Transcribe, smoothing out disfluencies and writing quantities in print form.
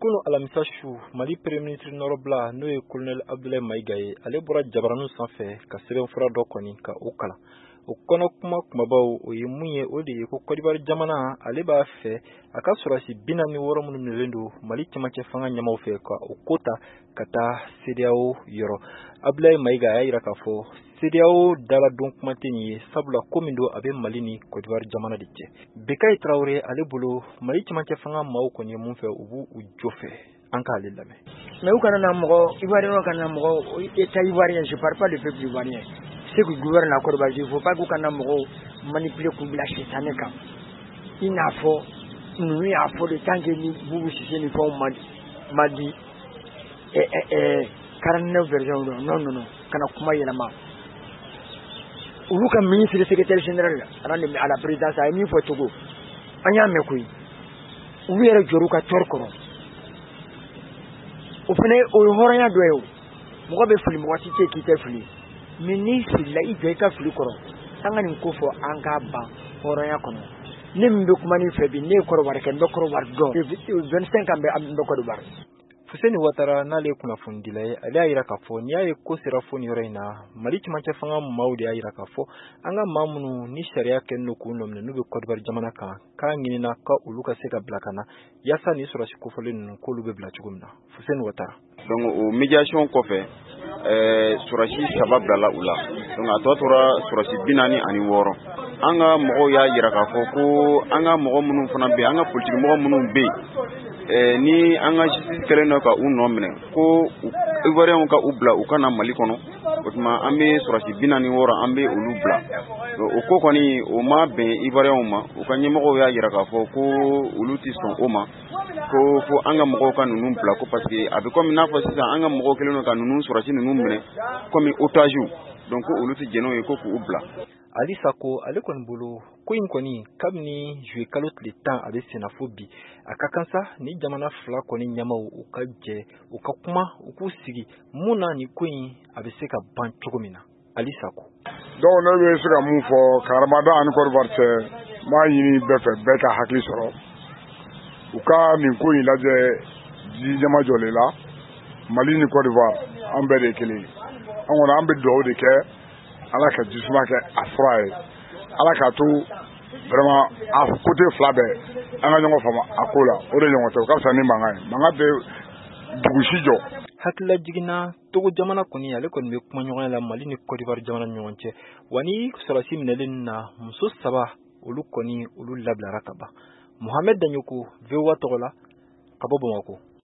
Kunu alamisa su Mali Premier Ministre Nɔrɔbila n'o ye Colonel Abdoulaye Maïga ye ale bɔra jabaraniw sanfɛ ka sɛbɛnfura dɔ kɔni ka o kalan. O kɔnɔ kuma kumabaw o ye mun ye o de ye ko Côte d'Ivoire jamana ale b'a fɛ a ka sɔrɔsi 46 minnu minɛlen don Mali cɛmancɛ fanga ɲɛmaw fɛ ka o ko ta ka taa CEDEAO yɔrɔ. Abdoulaye Maïga y'a yira k'a fɔ CEDEAO daladon kuma tɛ nin ye sabula ko min don a bɛ Mali ni Côte d'Ivoire jamana de cɛ. Bekayi Traoré ale bolo Mali cɛmancɛ fanga maaw kɔni ye mun fɛ u b'u jo fɛ. An k'ale lamɛn. Mais u kana na mɔgɔ Ivoirien kana mɔgɔ État ivoirien, je parle pas du peuple ivoirien. Ceux qui gouvernent la Côte d'Ivoire, il ne faut pas qu'u kana mɔgɔw manipuler k'u bila sitani kan. I n'a fɔ ninnu y'a fɔ de tant que ni Boubou Cissé ni fɛnw ma di 49 version don. Non, kana kuma yɛlɛma. Olu ka ministre secrétaire général à la présidence a ye min fɔ Togo an y'a mɛn koyi. Olu yɛrɛ jɔr'u ka tɔɔrɔ kɔrɔ. O fana o ye hɔrɔnya dɔ ye o. Mɔgɔ bɛ fili mɔgɔ si tɛ k'i tɛ fili. Mais n'i filila i jɔ i ka fili kɔrɔ an ka nin ko fɔ an k'a ban hɔrɔnya kɔnɔ. Ne min bɛ kuma nin fɛ bi ne ye Kɔrɔwari kɛ n bɛ Kɔrɔwari dɔn 25 ans bɛ Kɔrɔwari. Fuseni Ouattara n'ale kunnafonidila ye ale y'a yira k'a fɔ n'i y'a ye ko sera fo nin yɔrɔ in na Mali cɛmancɛ fanga maaw de y'a yira k'a fɔ an ka maa minnu ni sariya kɛ n'o k'u nɔminɛ n'u bɛ Côte d'Ivoire jamana kan k'a ɲinina ka olu ka se ka bila ka na yaasa nin sɔrɔsi kofɔlen ninnu k'olu bɛ bila cogo min na. Fuseni Ouattara. Donc o médiation kɔfɛ sɔrɔsi 3 bilala u la. Donc a tɔ tora sɔrɔsi 46. An ka mɔgɔw y'a yira k'a fɔ ko an ka mɔgɔ minnu fana bɛ an ka politique mɔgɔ minnu bɛ ni an ka justice kɛlen don ka u nɔ minɛ ko Ivoiriens ka u bila u kana Mali kɔnɔ o tuma an bɛ sɔrɔsi 46 an bɛ olu bila. O ko kɔni o ma bɛn Ivoiriens ma u ka ɲɛmɔgɔw y'a yira k'a fɔ ko olu tɛ sɔn o ma ko fo an ka mɔgɔw ka ninnu bila ko parce que a bɛ comme n'a fɔ sisan an ka mɔgɔw kɛlen don ka ninnu sɔrɔsi ninnu minɛ comme otage donc olu tɛ jɛn'o ye ko k'u bila. Ali Sako ale kɔni bolo ko in kɔni kabini juillet kalo tile 10 a bɛ senna fo bi a ka kan sa ni jamana fila kɔni ɲɛmaw u ka jɛ u ka kuma u k'u sigi mun na ni ko in a bɛ se ka ban cogo min na. Ali Sako. Donc ne bɛ se ka mun fɔ Karamada ani Côte d'Ivoire cɛ n b'a ɲini bɛɛ fɛ bɛɛ ka hakili sɔrɔ u ka nin ko in lajɛ ji ɲɛma jɔlen la Mali ni Côte d'Ivoire an bɛɛ de ye kelen an kɔni an bɛ dugawu de kɛ Ala ka jisuma kɛ a fura ye Ala ka to vraiment a côté fila bɛɛ an ka ɲɔgɔn faamu a ko la o de ɲɔgɔn tɛ o ka fisa ni mankan ye mankan tɛ dugu si jɔ. Hakilila jiginna Togo jamana kɔni ale kɔni bɛ kuma ɲɔgɔnya la Mali ni Côte d'Ivoire jamana ni ɲɔgɔn cɛ wa ni sɔrɔsi minɛlen na muso 3 olu kɔni olu labilara ka ban. Mohamed Danyoko VOA tɔgɔ la ka bɔ Bamakɔ.